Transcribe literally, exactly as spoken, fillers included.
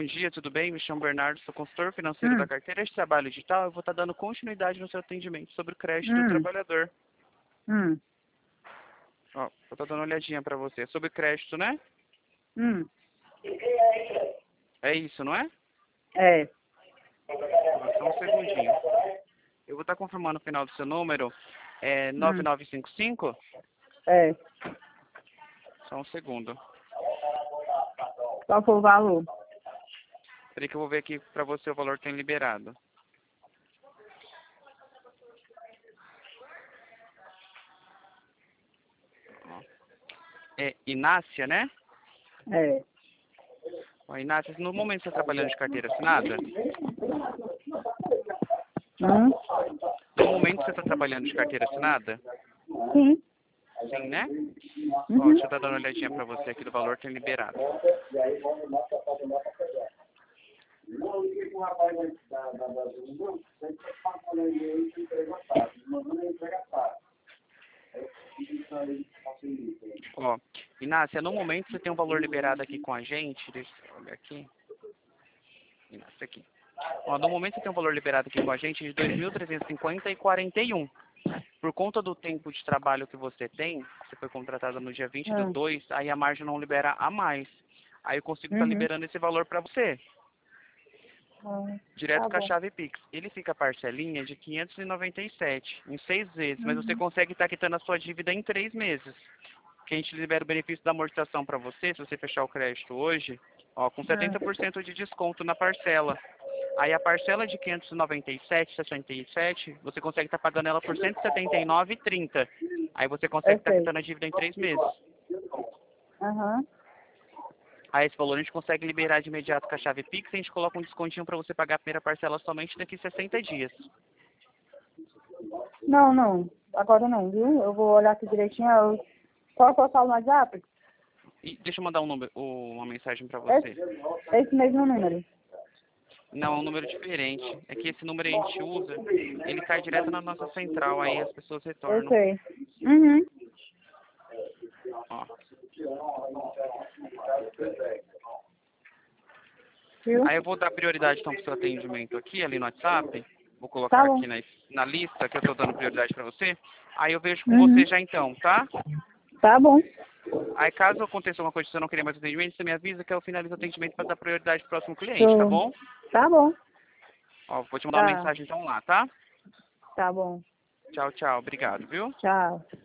dia, tudo bem? Me chamo Bernardo, sou consultor financeiro Hum. da carteira de trabalho digital. Eu vou estar dando continuidade no seu atendimento sobre o crédito do Hum. trabalhador. Hum. Ó, vou estar dando uma olhadinha para você. Sobre crédito, né? Hum. É isso, não é? É. Só um segundinho. Eu vou estar confirmando o final do seu número. É nove Hum. nove cinco cinco? É. Só um segundo. Qual foi o valor? Peraí que eu vou ver aqui para você o valor que tem liberado. Ó. É Inácia, né? É. Ó, Inácia, no momento você está trabalhando de carteira assinada? Hum. No momento você está trabalhando de carteira assinada? Sim. Sim, né? Ó, Uhum. deixa eu estar dando uma olhadinha para você aqui do valor que tem liberado. Ó, Inácia, no momento você tem um valor liberado aqui com a gente. Deixa eu olhar aqui. Inácia aqui. Ó, no momento você tem um valor liberado aqui com a gente de dois mil trezentos e cinquenta e quarenta e um. Por conta do tempo de trabalho que você tem, você foi contratada no dia vinte do Hum. dois, aí a margem não libera a mais. Aí eu consigo estar Uhum. liberando esse valor para você, Hum. direto Tá com a bom. chave Pix. Ele fica a parcelinha de quinhentos e noventa e sete em seis vezes, mas você Uhum. consegue estar quitando a sua dívida em três meses. Que a gente libera o benefício da amortização para você, se você fechar o crédito hoje, ó, com setenta por cento de desconto na parcela. Aí a parcela de quinhentos e noventa e sete e sessenta e sete, você consegue estar pagando ela por cento e setenta e nove e trinta. Aí você consegue Eu estar sei. quitando a dívida em três meses. Aham. Aí esse valor a gente consegue liberar de imediato com a chave Pix e a gente coloca um descontinho para você pagar a primeira parcela somente daqui a sessenta dias. Não, não. Agora não, viu? Eu vou olhar aqui direitinho. Eu... Qual que eu falo no WhatsApp? E deixa eu mandar um número, uma mensagem para Esse, você. esse mesmo número. Não, é um número diferente. É que esse número a gente usa, ele cai direto na nossa central, aí as pessoas Eu retornam. sei. Uhum. Ó. Viu? Aí eu vou dar prioridade então para o seu atendimento aqui, ali no WhatsApp. Vou colocar Tá bom. aqui na, na lista que eu estou dando prioridade para você. Aí eu vejo com Uhum. você já então, tá? Tá bom. Aí caso aconteça alguma coisa que você não querer mais atendimento, você me avisa que eu finalizo o atendimento para dar prioridade pro próximo cliente, tá Show. bom? Tá bom. Ó, vou te mandar uma Tá. mensagem então lá, tá? Tá bom. Tchau, tchau. Obrigado, viu? Tchau.